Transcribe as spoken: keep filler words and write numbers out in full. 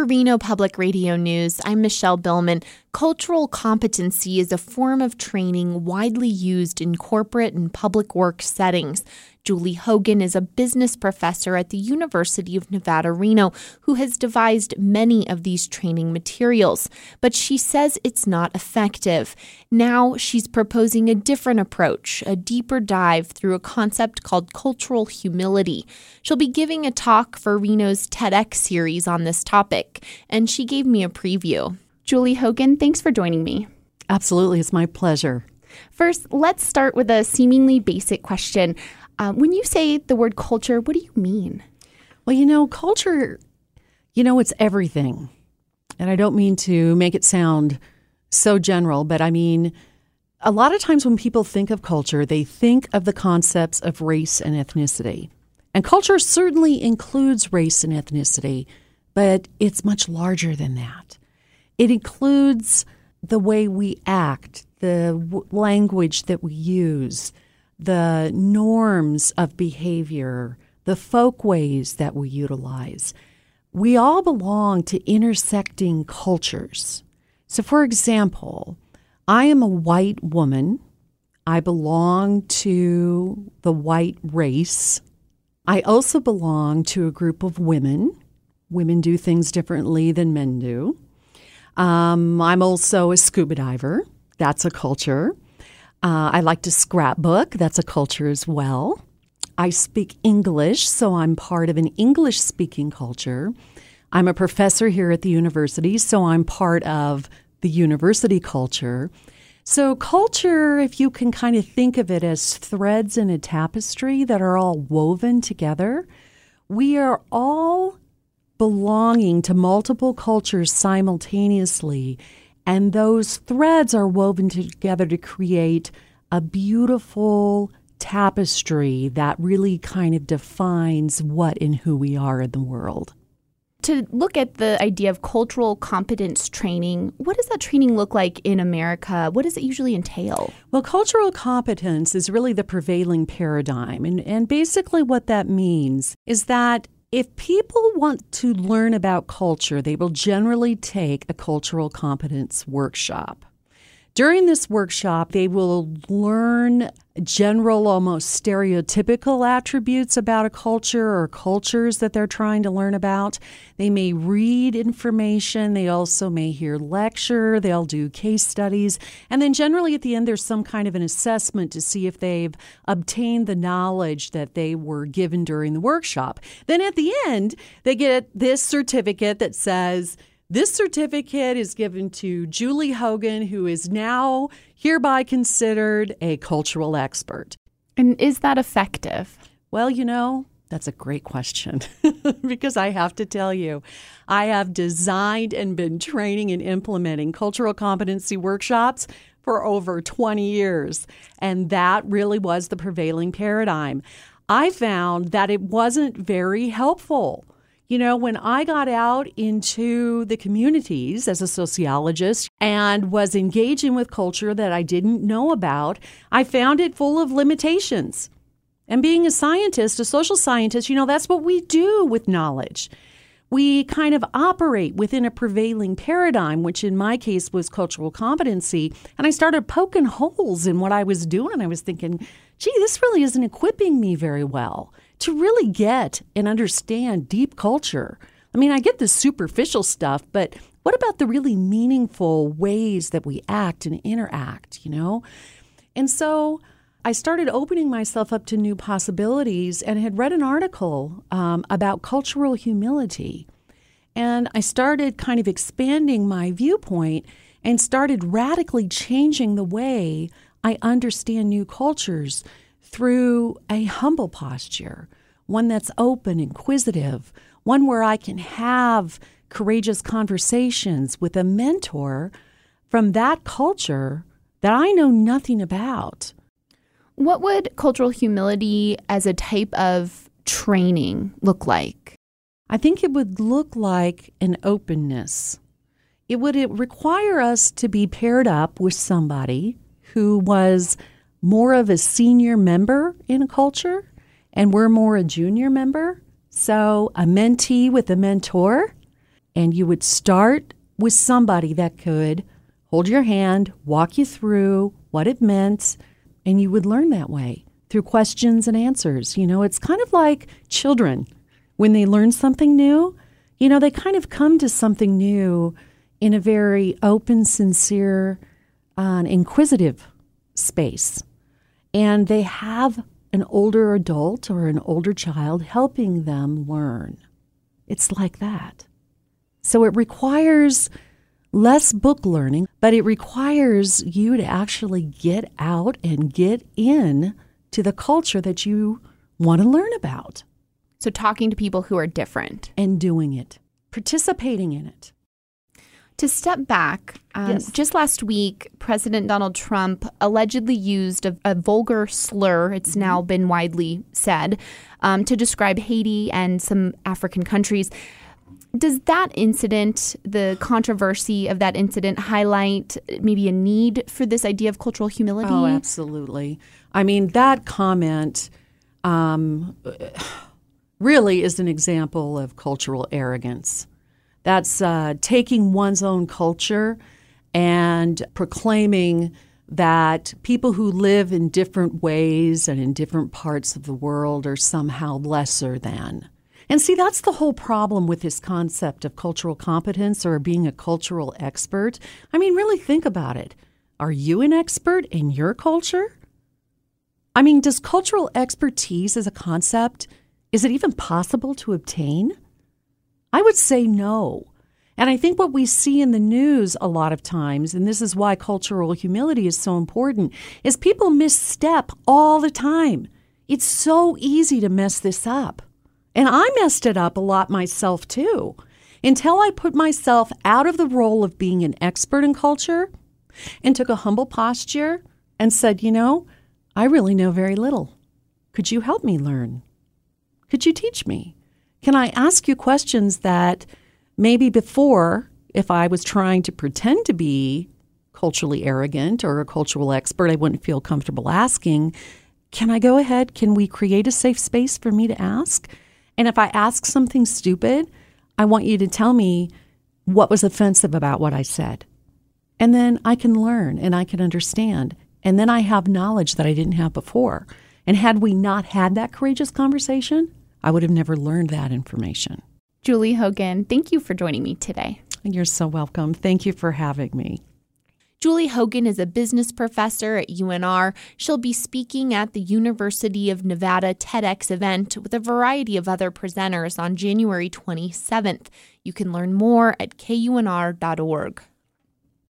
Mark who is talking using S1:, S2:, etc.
S1: For Reno Public Radio News, I'm Michelle Billman. Cultural competency is a form of training widely used in corporate and public work settings. Julie Hogan is a business professor at the University of Nevada, Reno, who has devised many of these training materials. But she says it's not effective. Now she's proposing a different approach, a deeper dive through a concept called cultural humility. She'll be giving a talk for Reno's TEDx series on this topic, and she gave me a preview. Julie Hogan, thanks for joining me.
S2: Absolutely, it's my pleasure.
S1: First, let's start with a seemingly basic question. Uh, when you say the word culture, what do you mean?
S2: Well, you know, culture, you know, it's everything. And I don't mean to make it sound so general, but I mean, a lot of times when people think of culture, they think of the concepts of race and ethnicity. And culture certainly includes race and ethnicity, but it's much larger than that. It includes the way we act, the w- language that we use, the norms of behavior, the folkways that we utilize. We all belong to intersecting cultures. So, for example, I am a white woman. I belong to the white race. I also belong to a group of women. Women do things differently than men do. Um, I'm also a scuba diver. That's a culture. Uh, I like to scrapbook. That's a culture as well. I speak English, so I'm part of an English-speaking culture. I'm a professor here at the university, so I'm part of the university culture. So culture, if you can kind of think of it as threads in a tapestry that are all woven together, we are all belonging to multiple cultures simultaneously. And those threads are woven together to create a beautiful tapestry that really kind of defines what and who we are in the world.
S1: To look at the idea of cultural competence training, what does that training look like in America? What does it usually entail?
S2: Well, cultural competence is really the prevailing paradigm. And, and basically what that means is that if people want to learn about culture, they will generally take a cultural competence workshop. During this workshop, they will learn general, almost stereotypical attributes about a culture or cultures that they're trying to learn about. They may read information. They also may hear lecture. They'll do case studies. And then generally at the end, there's some kind of an assessment to see if they've obtained the knowledge that they were given during the workshop. Then at the end, they get this certificate that says, this certificate is given to Julie Hogan, who is now hereby considered a cultural expert.
S1: And is that effective?
S2: Well, you know, that's a great question because I have to tell you, I have designed and been training and implementing cultural competency workshops for over twenty years. And that really was the prevailing paradigm. I found that it wasn't very helpful. You know, when I got out into the communities as a sociologist and was engaging with culture that I didn't know about, I found it full of limitations. And being a scientist, a social scientist, you know, that's what we do with knowledge. We kind of operate within a prevailing paradigm, which in my case was cultural competency. And I started poking holes in what I was doing. I was thinking, gee, this really isn't equipping me very well to really get and understand deep culture. I mean, I get the superficial stuff, but what about the really meaningful ways that we act and interact, you know? And so I started opening myself up to new possibilities and had read an article um, about cultural humility. And I started kind of expanding my viewpoint and started radically changing the way I understand new cultures through a humble posture, one that's open, inquisitive, one where I can have courageous conversations with a mentor from that culture that I know nothing about.
S1: What would cultural humility as a type of training look like?
S2: I think it would look like an openness. It would require us to be paired up with somebody who was more of a senior member in a culture, and we're more a junior member. So a mentee with a mentor. And you would start with somebody that could hold your hand, walk you through what it meant, and you would learn that way through questions and answers. You know, it's kind of like children. When they learn something new, you know, they kind of come to something new in a very open, sincere, uh, inquisitive space. And they have an older adult or an older child helping them learn. It's like that. So it requires less book learning, but it requires you to actually get out and get in to the culture that you want to learn about.
S1: So talking to people who are different.
S2: And doing it, participating in it.
S1: To step back, um,
S2: Yes.
S1: just last week, President Donald Trump allegedly used a, a vulgar slur, it's now been widely said, um, to describe Haiti and some African countries. Does that incident, the controversy of that incident, highlight maybe a need for this idea of cultural humility?
S2: Oh, absolutely. I mean, that comment um, really is an example of cultural arrogance. That's uh, taking one's own culture and proclaiming that people who live in different ways and in different parts of the world are somehow lesser than. And see, that's the whole problem with this concept of cultural competence or being a cultural expert. I mean, really think about it. Are you an expert in your culture? I mean, does cultural expertise as a concept, is it even possible to obtain? I would say no. And I think what we see in the news a lot of times, and this is why cultural humility is so important, is people misstep all the time. It's so easy to mess this up. And I messed it up a lot myself, too, until I put myself out of the role of being an expert in culture and took a humble posture and said, you know, I really know very little. Could you help me learn? Could you teach me? Can I ask you questions that maybe before, if I was trying to pretend to be culturally arrogant or a cultural expert, I wouldn't feel comfortable asking? Can I go ahead? Can we create a safe space for me to ask? And if I ask something stupid, I want you to tell me what was offensive about what I said. And then I can learn and I can understand. And then I have knowledge that I didn't have before. And had we not had that courageous conversation, I would have never learned that information.
S1: Julie Hogan, thank you for joining me today.
S2: You're so welcome. Thank you for having me.
S1: Julie Hogan is a business professor at U N R. She'll be speaking at the University of Nevada TEDx event with a variety of other presenters on January twenty-seventh. You can learn more at K U N R dot org.